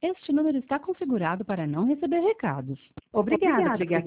Este número está configurado para não receber recados. Obrigada por ligar